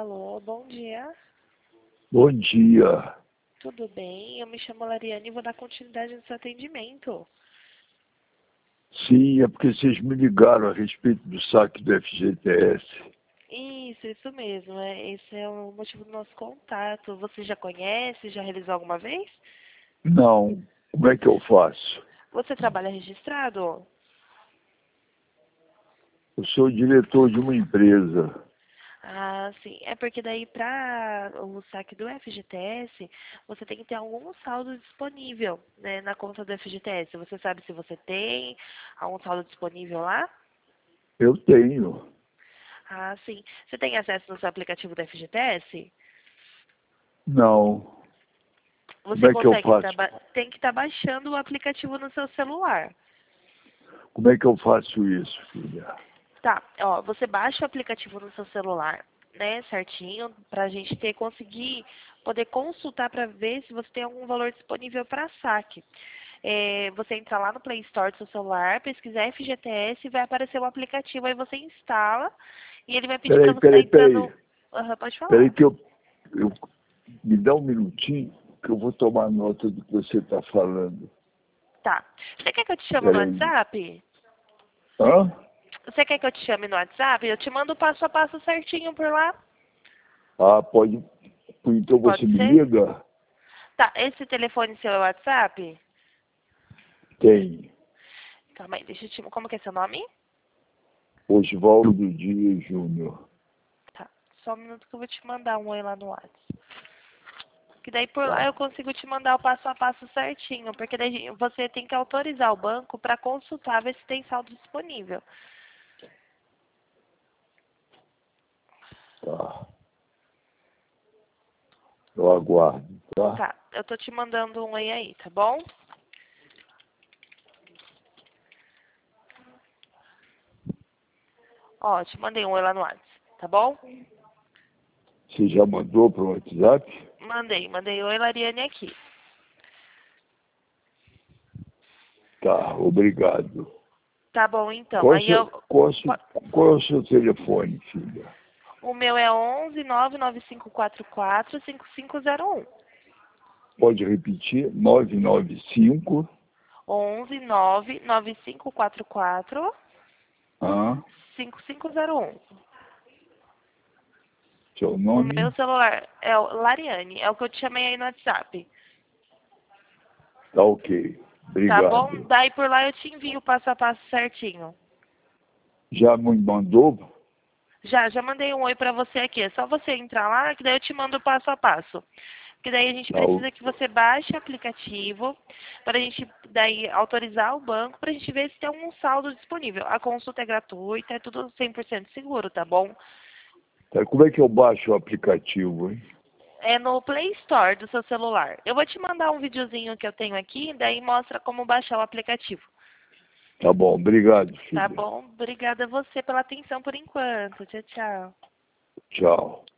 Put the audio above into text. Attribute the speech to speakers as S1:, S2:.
S1: Alô, bom dia.
S2: Bom dia.
S1: Tudo bem? Eu me chamo Lariane e vou dar continuidade no seu atendimento.
S2: Sim, é porque vocês me ligaram a respeito do saque do FGTS.
S1: Isso mesmo. Esse é o motivo do nosso contato. Você já conhece? Já realizou alguma vez?
S2: Não, como é que eu faço?
S1: Você trabalha registrado?
S2: Eu sou diretor de uma empresa.
S1: Ah, sim. É porque daí para o saque do FGTS, você tem que ter algum saldo disponível, né, na conta do FGTS. Você sabe se você tem algum saldo disponível lá?
S2: Eu tenho.
S1: Ah, sim. Você tem acesso no seu aplicativo do FGTS?
S2: Não. Como
S1: Você
S2: é que eu
S1: consegue
S2: faço?
S1: tem que estar baixando o aplicativo no seu celular.
S2: Como é que eu faço isso, filha?
S1: Tá, ó, você baixa o aplicativo no seu celular, né, certinho, pra gente conseguir poder consultar para ver se você tem algum valor disponível para saque. Você entra lá no Play Store do seu celular, pesquisar FGTS e vai aparecer o aplicativo, aí você instala e ele vai pedir para você entrar no... Aham, pode
S2: Peraí
S1: falar.
S2: que eu... Me dá um minutinho que eu vou tomar nota do que você está falando.
S1: Tá. Você quer que eu te chame no
S2: Peraí.
S1: WhatsApp?
S2: Hã?
S1: Você quer que eu te chame no WhatsApp? Eu te mando o passo a passo certinho por lá.
S2: Ah, pode. Então você
S1: Pode
S2: me
S1: ser?
S2: liga?
S1: Tá, esse telefone seu é o WhatsApp?
S2: Tem.
S1: Calma aí, deixa eu te... Como que é seu nome?
S2: Osvaldo Dias Júnior.
S1: Tá, só um minuto que eu vou te mandar um oi lá no WhatsApp. Que daí por lá
S2: Tá.
S1: eu consigo te mandar o passo a passo certinho, porque daí você tem que autorizar o banco para consultar, ver se tem saldo disponível.
S2: Tá. Eu aguardo, tá?
S1: Tá, eu tô te mandando um oi aí, tá bom? Ó, te mandei um oi lá no WhatsApp, tá bom?
S2: Você já mandou para o WhatsApp?
S1: Mandei oi Lariane aqui.
S2: Tá, obrigado.
S1: Tá bom então,
S2: Qual é o
S1: aí
S2: seu,
S1: eu...
S2: qual é o seu telefone, filha?
S1: O meu é 11 99544 5501.
S2: Pode repetir? 995.
S1: 11 99544
S2: Ah,
S1: 5501.
S2: seu
S1: O meu
S2: nome?
S1: celular é o Lariane, é o que eu te chamei aí no WhatsApp.
S2: Tá ok.
S1: Tá bom?
S2: Obrigado.
S1: Daí por lá eu te envio o passo a passo certinho.
S2: Já me mandou?
S1: Já mandei um oi pra você aqui. É só você entrar lá, que daí eu te mando o passo a passo. Que daí a gente
S2: Tá,
S1: precisa que você baixe o aplicativo para a gente daí autorizar o banco para a gente ver se tem algum saldo disponível. A consulta é gratuita, é tudo 100% seguro, tá bom?
S2: tá. Como é que eu baixo o aplicativo, hein?
S1: É no Play Store do seu celular. Eu vou te mandar um videozinho que eu tenho aqui, daí mostra como baixar o aplicativo.
S2: Tá bom, obrigado,
S1: Tá
S2: filha.
S1: bom? Obrigada a você pela atenção por enquanto. Tchau, tchau.
S2: Tchau.